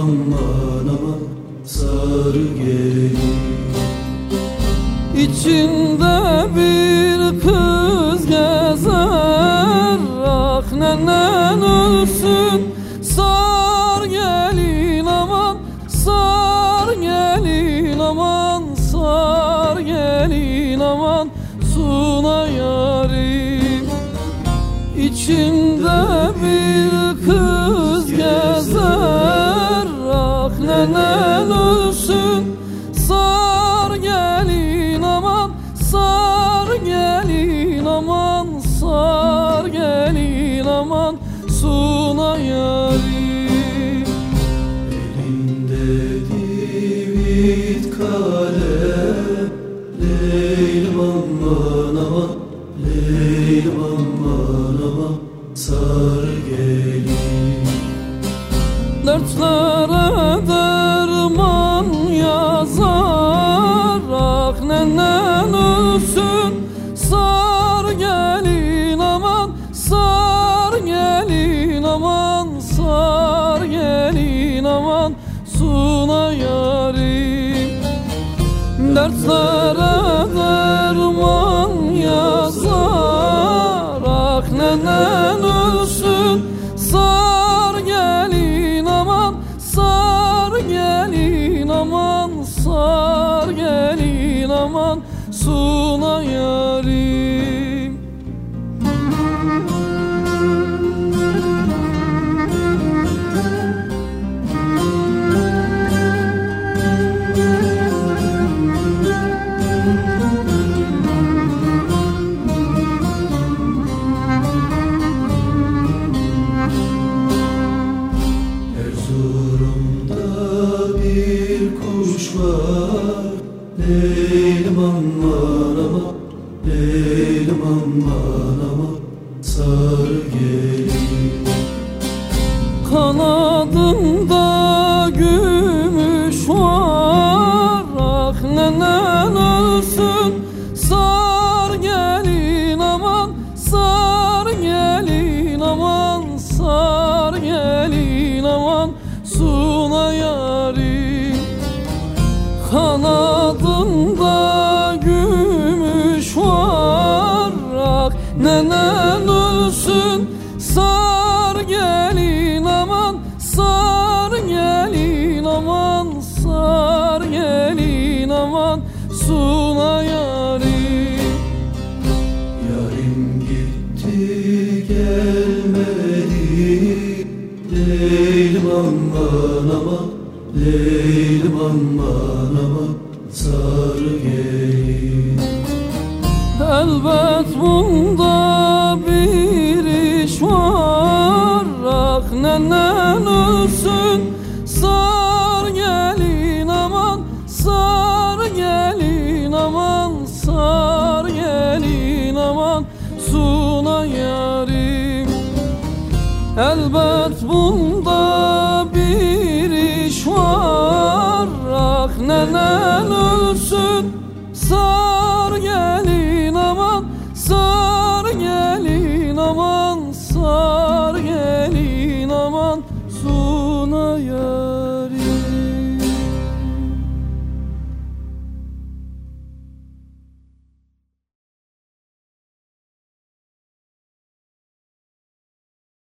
aman aman sar gelin. İçinde bir kız gezer, ah nenen ölsün. Sar gelin aman, sar gelin aman, sar gelin aman suna yarim. İçinde bir kız gezer, ah nenen ölsün. Sar gelin aman, sar gelin aman, sar gelin aman suna yarim. Elinde divit kalem, Leylim aman aman, Leylim aman aman sar gelin. Dertlere derman yazar, ah nenen ölsün. Sar gelin aman, sar gelin aman, sar gelin aman suna yarim. Dertlere derman yazar, ah nenen ölsün. Sar gelin aman, sar gelin aman, sar gelin aman suna yarim. Erzurum'da bir kuş var, Leylim aman aman, Leylim aman aman sar gelin. Kanadında gümüş var, ah nenen ölsün. Sar gelin aman, sar gelin aman, sar gelin aman suna yarim. Kanadında gümüş var, ah nenen ölsün. Sar gelin aman, sar gelin aman, sar gelin aman suna yarim. Yarim gitti gelmedi, Leylim aman aman, Leylim aman aman sar gelin. Elbet bunda bir iş var, ah nenen ölsün. Sar gelin aman, sar gelin aman, sar gelin aman suna yarim. Elbet bunda bir iş var, ah nenen ölsün. Sar gelin aman, sar gelin aman, sar gelin aman suna yarim.